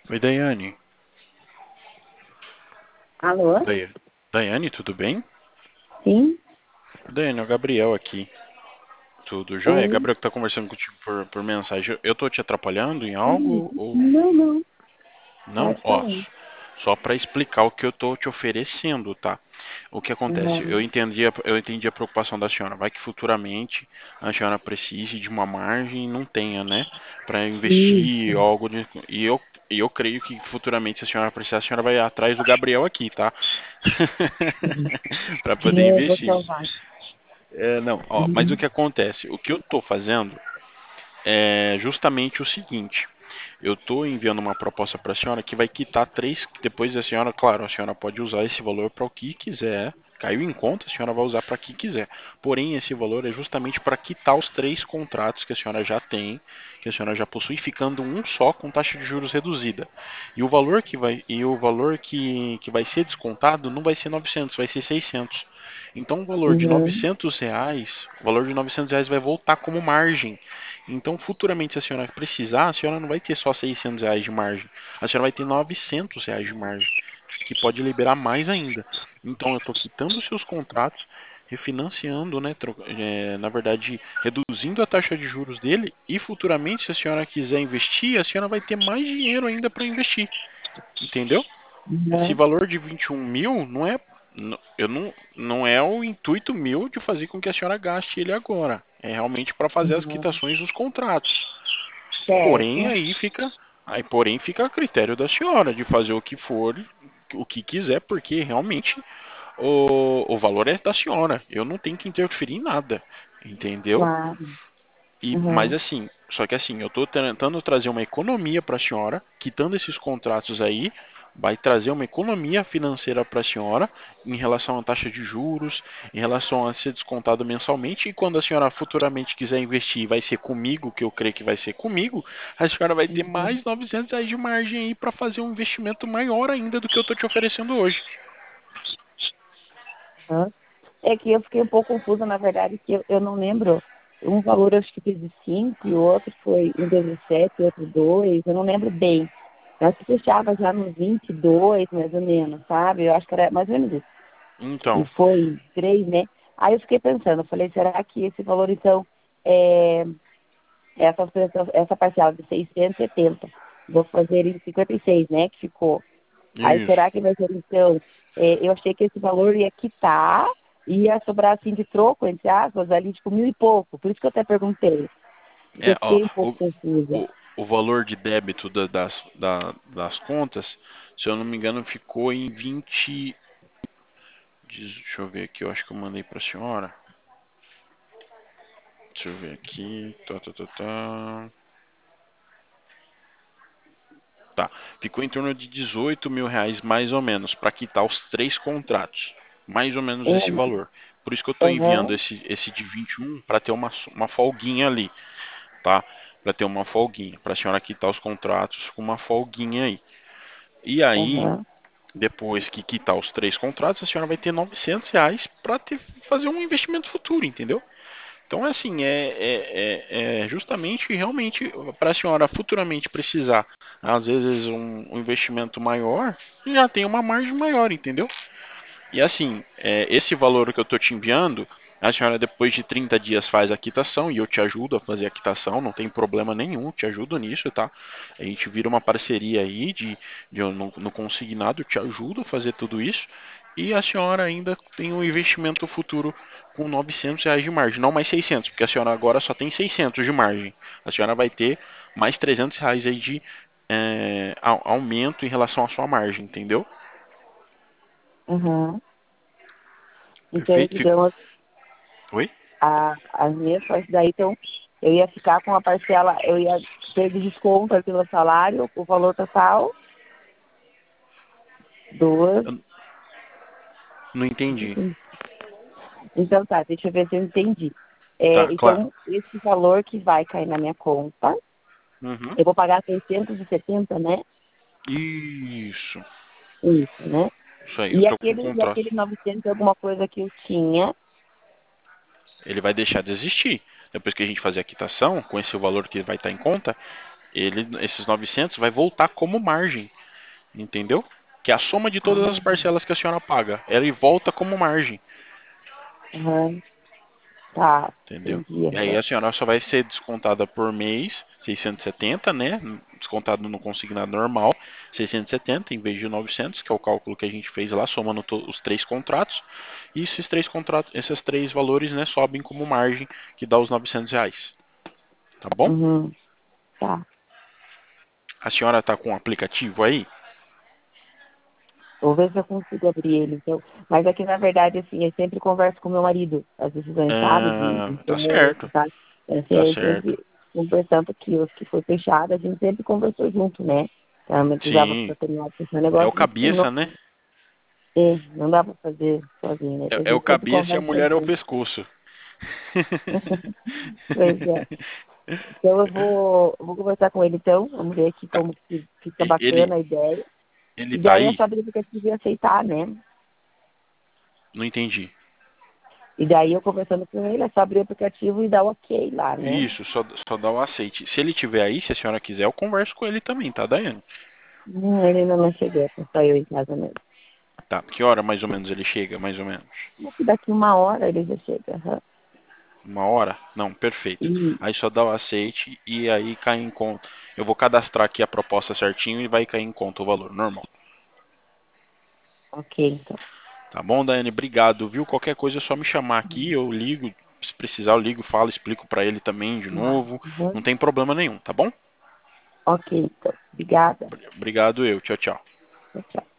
Oi, Daiane. Alô? Daiane, tudo bem? Sim? Daiane, é o Gabriel aqui. Tudo jóia? Oi? Gabriel que tá conversando contigo por mensagem. Eu tô te atrapalhando em Sim. algo ou Não, não. não? Pode Ó, falar. só para explicar o que eu tô te oferecendo, tá? O que acontece? Uhum. Eu entendi a preocupação da senhora. Vai que futuramente a senhora precise de uma margem e não tenha, né? Para investir Isso. algo de, e eu creio que futuramente, se a senhora precisar, a senhora vai atrás do Gabriel aqui, tá? Uhum. Para poder Eu vou investir. salvar. É, não, ó, mas o Uhum. que acontece? O que eu tô fazendo é justamente o seguinte. Eu estou enviando uma proposta para a senhora que vai quitar três. Depois a senhora, claro, a senhora pode usar esse valor para o que quiser. Caiu em conta, a senhora vai usar para o que quiser. Porém, esse valor é justamente para quitar os três contratos que a senhora já tem, que a senhora já possui, ficando um só com taxa de juros reduzida. E o valor que vai ser descontado não vai ser 900, vai ser 600. Então, Uhum. O valor de 900 reais vai voltar como margem. Então, futuramente, se a senhora precisar, a senhora não vai ter só 600 reais de margem. A senhora vai ter 900 reais de margem, que pode liberar mais ainda. Então, eu estou quitando os seus contratos, refinanciando, né, na verdade, reduzindo a taxa de juros dele. E futuramente, se a senhora quiser investir, a senhora vai ter mais dinheiro ainda para investir. Entendeu? Esse Uhum. valor de 21 mil não é, eu não é o intuito meu de fazer com que a senhora gaste ele agora. É realmente para fazer as Uhum. quitações dos contratos. Porém, Certo. porém fica a critério da senhora de fazer o que for, o que quiser, porque realmente o valor é da senhora. Eu não tenho que interferir em nada, entendeu? Claro. Mas Uhum. assim, só que assim, eu estou tentando trazer uma economia para a senhora, quitando esses contratos aí, vai trazer uma economia financeira para a senhora em relação à taxa de juros, em relação a ser descontado mensalmente. E quando a senhora futuramente quiser investir, vai ser comigo, que eu creio que vai ser comigo, a senhora vai ter Uhum. mais 900 reais de margem aí para fazer um investimento maior ainda do que eu estou te oferecendo hoje. Uhum. É que eu fiquei um pouco confusa, na verdade, que eu não lembro. Um valor eu acho que teve 5 e o outro foi um teve 7, outro 2. Eu não lembro bem. Eu acho que fechava já nos 22, mais ou menos, sabe? Eu acho que era mais ou menos isso. E Então, foi 3, né? Aí eu fiquei pensando, eu falei, será que esse valor, então, é, essa parcela de 670, vou fazer em 56, né, que ficou. Aí isso. será que vai ser, então, eu achei que esse valor ia quitar, ia sobrar, assim, de troco, entre aspas, ali, tipo, mil e pouco. Por isso que eu até perguntei, porque É, eu ó, fiquei um pouco confusa. o valor de débito das contas, se eu não me engano, ficou em 20. Deixa eu ver aqui, eu acho que eu mandei pra senhora. Deixa eu ver aqui. Tá, ficou em torno de 18 mil reais mais ou menos para quitar os três contratos. Mais ou menos esse É, valor. Por isso que eu estou enviando aham, esse de 21 para ter uma folguinha ali, tá? Para ter uma folguinha, para a senhora quitar os contratos com uma folguinha aí. E aí, aham, depois que quitar os três contratos, a senhora vai ter 900 reais para fazer um investimento futuro, entendeu? Então, assim, é justamente, realmente, para a senhora futuramente precisar, às vezes, um investimento maior, já tem uma margem maior, entendeu? E assim, esse valor que eu estou te enviando, a senhora depois de 30 dias faz a quitação e eu te ajudo a fazer a quitação, não tem problema nenhum, te ajudo nisso, tá? A gente vira uma parceria aí de no consignado, eu te ajudo a fazer tudo isso. E a senhora ainda tem um investimento futuro com 900 reais de margem, não mais 600, porque a senhora agora só tem 600 de margem. A senhora vai ter mais 300 reais aí de aumento em relação à sua margem, entendeu? aham. Então, Perfeito? digamos, Oi? as minhas partes daí, então, eu ia ficar com a parcela, eu ia ter de desconto aqui no salário, o valor total, duas. Eu não entendi. Então tá, deixa eu ver se eu entendi. Tá, claro. Então, esse valor que vai cair na minha conta, Uhum. eu vou pagar 670, né? Isso. Isso, né? Isso aí, eu E tô com o aquele contrato. 900 alguma coisa que eu tinha, Ele vai deixar de existir. Depois que a gente fazer a quitação, com esse valor que vai estar em conta, Esses 900 vai voltar como margem, entendeu? Que é a soma de todas as Ah, parcelas que a senhora paga. Ele volta como margem, aham. Tá, entendeu? entendi. E aí Aham. a senhora só vai ser descontada por mês, 670, né? Descontado no consignado normal, 670 em vez de 900, que é o cálculo que a gente fez lá, somando os três contratos. E esses três contratos, esses três valores, né, sobem como margem, que dá os R$ 900. Tá bom? Uhum. Tá. A senhora tá com o aplicativo aí? Vou ver se eu consigo abrir ele, então. Mas aqui, na verdade, assim, eu sempre converso com meu marido, as decisões, sabe? De Ah, tá preço, certo, sabe? Assim, tá eu certo. sempre conversando que os que foi fechado, a gente sempre conversou junto, né? Realmente precisava Sim, para terminar de fechar o é o negócio, a gente terminou. cabeça, né? Não dá para fazer sozinho, né? Então a É o gente sempre cabeça e a conversa mulher é o junto. pescoço. Pois é. Então eu vou conversar com ele então, vamos ver aqui Tá. como que fica Ele, bacana a ideia. ele E tá daí é aí? só abrir o aplicativo e aceitar, né? Não entendi. E daí eu conversando com ele, é só abrir o aplicativo e dar o ok lá, né? Isso, só dá o aceite. Se ele tiver aí, se a senhora quiser, eu converso com ele também, tá, Daiane? Ele ainda não chegou, tá só eu em casa mesmo. Tá, que hora mais ou menos ele chega, mais ou menos? Mas que daqui 1 hora ele já chega. Aham. 1 hora? Não, perfeito. E, Aí só dá o aceite e aí cai em conta. Eu vou cadastrar aqui a proposta certinho e vai cair em conta o valor normal. ok, então. Tá bom, Daiane? Obrigado, viu? Qualquer coisa é só me chamar aqui, eu ligo. Se precisar, eu ligo, falo, explico pra ele também de novo. Não Uhum. tem problema nenhum, tá bom? Ok, então. Obrigada. Obrigado eu. Tchau, tchau. Tchau, tchau.